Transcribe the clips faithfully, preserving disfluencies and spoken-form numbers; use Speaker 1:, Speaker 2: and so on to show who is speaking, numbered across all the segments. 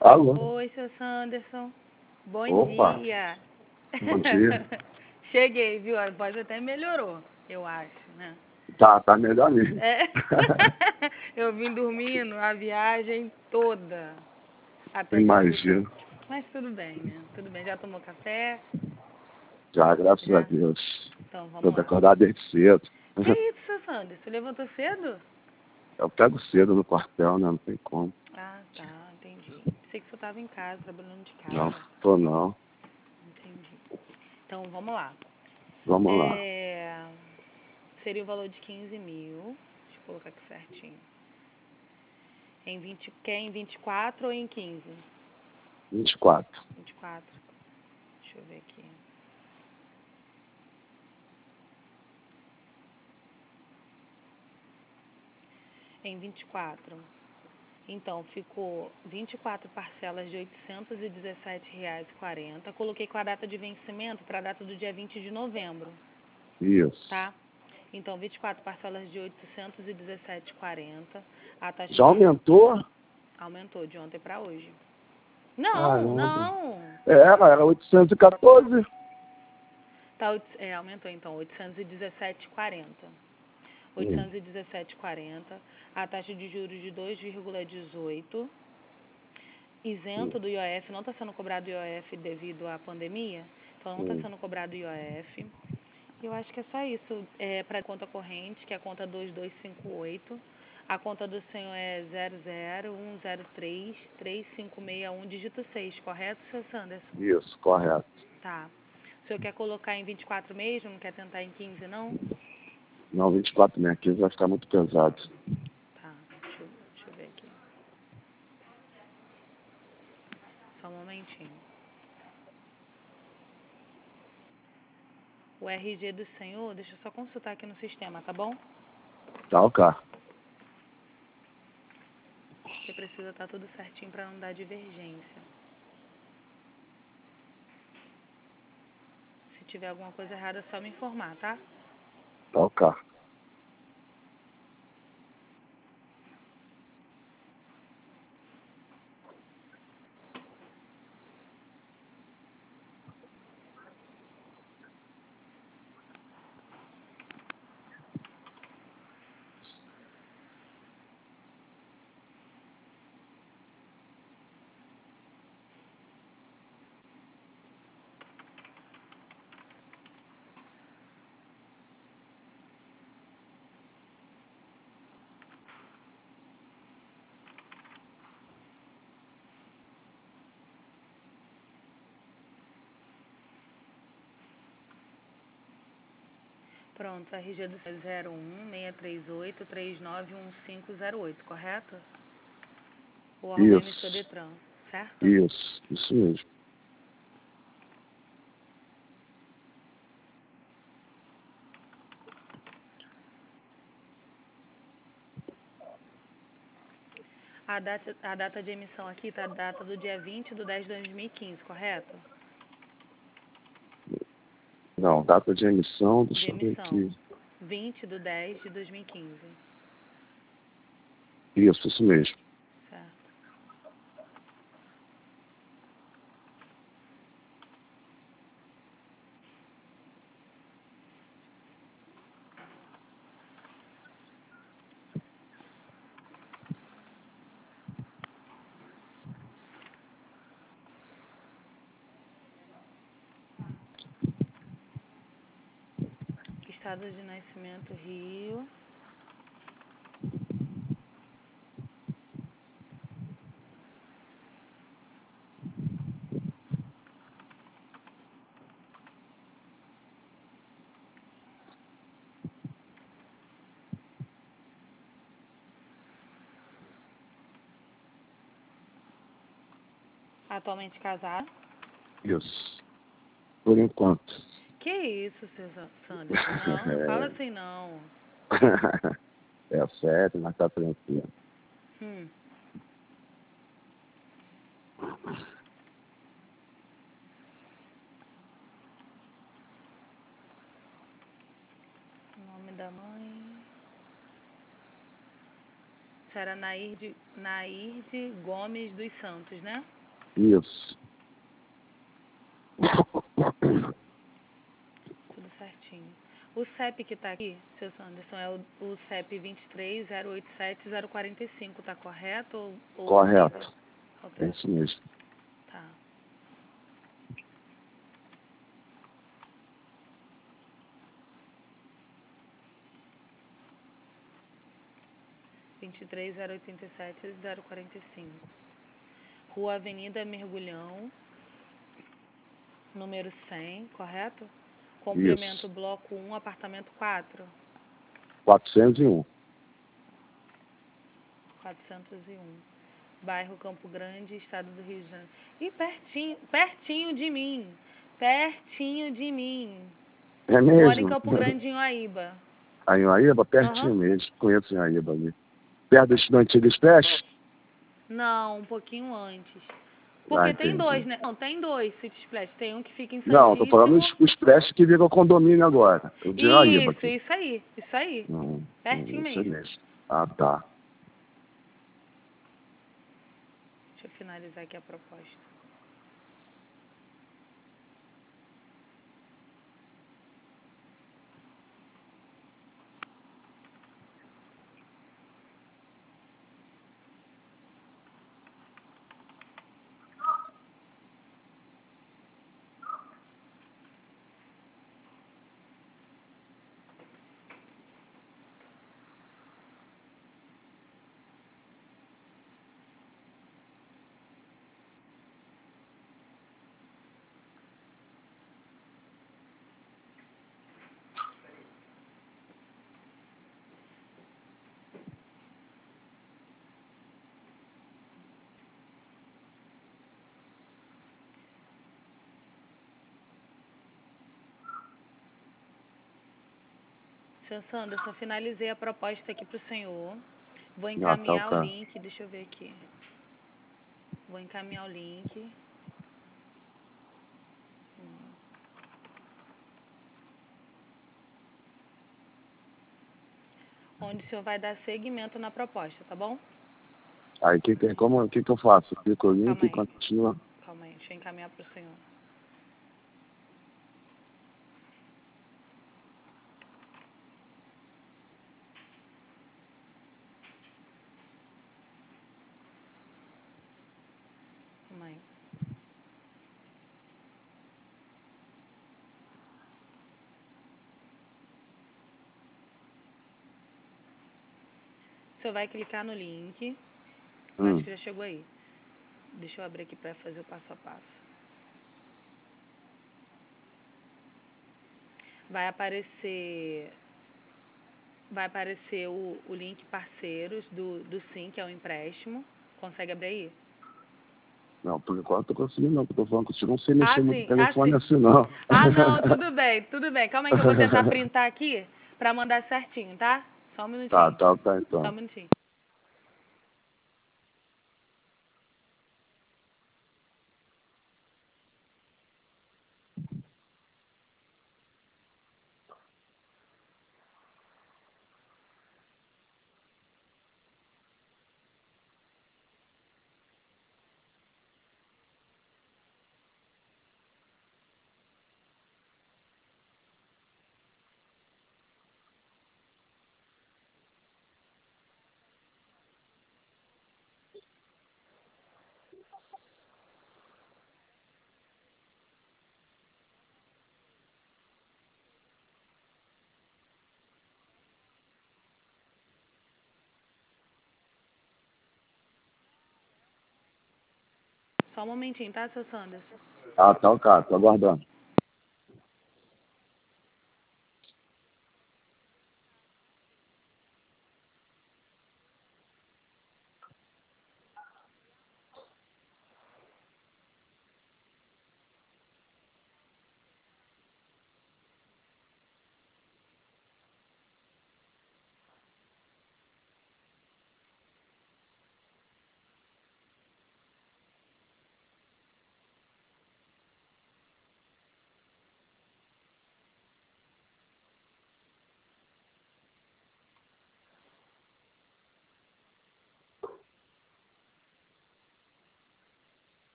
Speaker 1: Alô?
Speaker 2: Oi, seu Sanderson. Bom
Speaker 1: Opa,
Speaker 2: dia.
Speaker 1: bom dia.
Speaker 2: Cheguei, viu? A voz até melhorou, eu acho, né?
Speaker 1: Tá, tá melhor mesmo.
Speaker 2: É. Eu vim dormindo a viagem toda até chegar aqui.
Speaker 1: Imagino.
Speaker 2: Mas tudo bem, né? Tudo bem. Já tomou café?
Speaker 1: Já, graças a
Speaker 2: Já?
Speaker 1: Deus.
Speaker 2: Então,
Speaker 1: Tô
Speaker 2: vamos lá.
Speaker 1: acordado desde cedo.
Speaker 2: Que isso, seu Sanderson? Você levantou cedo?
Speaker 1: Eu pego cedo no quartel, né? Não tem como.
Speaker 2: Ah, tá. Entendi. Pensei que você estava em casa, trabalhando de
Speaker 1: Não,
Speaker 2: casa.
Speaker 1: tô não.
Speaker 2: Entendi. Então, vamos lá.
Speaker 1: Vamos lá.
Speaker 2: É... Seria o valor de quinze mil. Deixa eu colocar aqui certinho. Em vinte, quer em vinte e quatro ou em quinze?
Speaker 1: vinte e quatro.
Speaker 2: vinte e quatro. Deixa eu ver aqui. Em vinte e quatro. Então, ficou vinte e quatro parcelas de oitocentos e dezessete reais e quarenta centavos. Coloquei com a data de vencimento para a data do dia vinte de novembro,
Speaker 1: Isso.
Speaker 2: tá? Então, vinte e quatro parcelas de oitocentos e dezessete reais e quarenta centavos. A taxa
Speaker 1: Já
Speaker 2: de juros
Speaker 1: aumentou?
Speaker 2: aumentou de ontem para hoje. Não,
Speaker 1: Caramba.
Speaker 2: não.
Speaker 1: Era, era oitocentos e quatorze.
Speaker 2: Tá, oito- é, aumentou então, oitocentos e dezessete reais e quarenta centavos.
Speaker 1: Hum,
Speaker 2: oitocentos e dezessete reais e quarenta centavos. A taxa de juros de dois vírgula dezoito.
Speaker 1: hum,
Speaker 2: Isento do I O F, não está sendo cobrado I O F devido à pandemia, então não está
Speaker 1: hum.
Speaker 2: sendo cobrado I O F. Eu acho que é só isso. É para a conta corrente, que é a conta dois dois cinco oito. A conta do senhor é zero zero um zero três três cinco seis um, dígito seis, correto, seu Sanderson?
Speaker 1: Isso, correto.
Speaker 2: Tá. O senhor quer colocar em vinte e quatro mesmo? Não quer tentar em quinze, não?
Speaker 1: Não, vinte e quatro mil quinze vai ficar muito pesado.
Speaker 2: Tá, deixa eu, deixa eu ver aqui. Só um momentinho. O R G do senhor, deixa eu só consultar aqui no sistema, tá bom?
Speaker 1: Tá, o carro.
Speaker 2: Porque precisa estar tudo certinho para não dar divergência. Se tiver alguma coisa errada, é só me informar, tá?
Speaker 1: Tá, o carro.
Speaker 2: Pronto, R G do zero um seis três oito três nove um cinco zero oito, correto? O órgão emissor
Speaker 1: Isso,
Speaker 2: Detran, certo?
Speaker 1: isso, isso mesmo.
Speaker 2: A data, a data de emissão aqui está a data do dia vinte de dez de dois mil e quinze, correto?
Speaker 1: Não, data de emissão,
Speaker 2: De
Speaker 1: deixa eu ver
Speaker 2: emissão,
Speaker 1: aqui.
Speaker 2: vinte de dez de dois mil e quinze,
Speaker 1: Isso, isso mesmo.
Speaker 2: certo? Estado de nascimento, Rio. Atualmente casado.
Speaker 1: Isso. Por enquanto.
Speaker 2: Que isso, seu Sanderson? Não, não fala assim não.
Speaker 1: É sério, mas tá tranquilo.
Speaker 2: Hum. Nome da mãe. Senhora Nairde, Nairde Gomes dos Santos, né?
Speaker 1: Isso.
Speaker 2: Tudo certinho. O C E P que tá aqui, seu Sanderson, é o, o C E P vinte e três zero oitenta e sete zero quarenta e cinco, tá correto ou, ou
Speaker 1: Correto.
Speaker 2: altera?
Speaker 1: É isso mesmo.
Speaker 2: Tá. vinte e três zero oitenta e sete zero quarenta e cinco. Rua Avenida Mergulhão, número cem, correto? Complemento
Speaker 1: Isso.
Speaker 2: bloco um, apartamento quatro.
Speaker 1: quatrocentos e um.
Speaker 2: quatrocentos e um. Bairro Campo Grande, estado do Rio de Janeiro. E pertinho, pertinho de mim. Pertinho de mim.
Speaker 1: É
Speaker 2: Moro em
Speaker 1: mesmo?
Speaker 2: Campo Grande, em Uaíba.
Speaker 1: Aí em Uaíba, pertinho
Speaker 2: Aham.
Speaker 1: mesmo. Conheço em Uaíba ali. Perto da Estudante de Express?
Speaker 2: Não, um pouquinho antes.
Speaker 1: Ah,
Speaker 2: Porque tem dois,
Speaker 1: entendi.
Speaker 2: né? Não, tem dois City Splash. Tem um que fica em
Speaker 1: Não, tô falando
Speaker 2: Santíssimo.
Speaker 1: do Express que virou condomínio agora. O de Uaíba
Speaker 2: Isso,
Speaker 1: aqui.
Speaker 2: isso aí. Isso aí.
Speaker 1: Hum,
Speaker 2: Pertinho
Speaker 1: hum, isso
Speaker 2: mesmo.
Speaker 1: mesmo. Ah, tá.
Speaker 2: Deixa eu finalizar aqui a proposta. Seu Sanderson, finalizei a proposta aqui para o senhor. Vou
Speaker 1: Ah, tá,
Speaker 2: encaminhar o
Speaker 1: ok.
Speaker 2: link. Deixa eu ver aqui. Vou encaminhar o link. Onde o senhor vai dar seguimento na proposta, tá bom?
Speaker 1: Aí o que, que, como, que, que eu faço? Clico o link
Speaker 2: Calma
Speaker 1: e
Speaker 2: aí.
Speaker 1: continua.
Speaker 2: Calma aí. Deixa eu encaminhar para o senhor. Calma aí. O senhor vai clicar no link. Eu acho
Speaker 1: Hum.
Speaker 2: que já chegou aí. Deixa eu abrir aqui para fazer o passo a passo. Vai aparecer, vai aparecer o, o link parceiros do, do Sim, que é o empréstimo. Consegue abrir aí?
Speaker 1: Não, por enquanto eu tô conseguindo não, porque eu tô falando contigo, não sei mexer
Speaker 2: Ah,
Speaker 1: muito no
Speaker 2: sim, ah,
Speaker 1: telefone
Speaker 2: sim.
Speaker 1: assim, não.
Speaker 2: Ah, não, tudo bem, tudo bem. Calma aí que eu vou tentar printar aqui para mandar certinho, tá? Só um
Speaker 1: Tá,
Speaker 2: minutinho.
Speaker 1: tá, tá,
Speaker 2: Só um
Speaker 1: então.
Speaker 2: minutinho. Só um momentinho, tá, seu Sanderson?
Speaker 1: Ah, tá, ok, tô aguardando.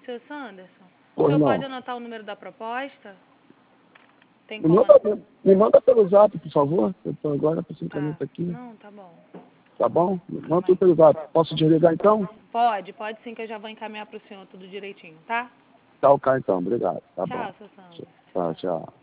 Speaker 2: seu Sanderson, o
Speaker 1: Pois
Speaker 2: senhor
Speaker 1: não.
Speaker 2: pode anotar o número da proposta? Tem
Speaker 1: Me
Speaker 2: como?
Speaker 1: manda, me manda pelo zap, por favor. Eu estou agora passando
Speaker 2: Tá.
Speaker 1: caneta aqui.
Speaker 2: Não, tá bom.
Speaker 1: Tá bom? Me manda
Speaker 2: Calma
Speaker 1: tudo
Speaker 2: aí.
Speaker 1: pelo zap. Posso desligar então?
Speaker 2: Pode, pode sim, que eu já vou encaminhar para o senhor tudo direitinho, tá?
Speaker 1: Tá ok então, obrigado. Tá bom.
Speaker 2: Tchau, seu Sanderson.
Speaker 1: Tchau, tchau.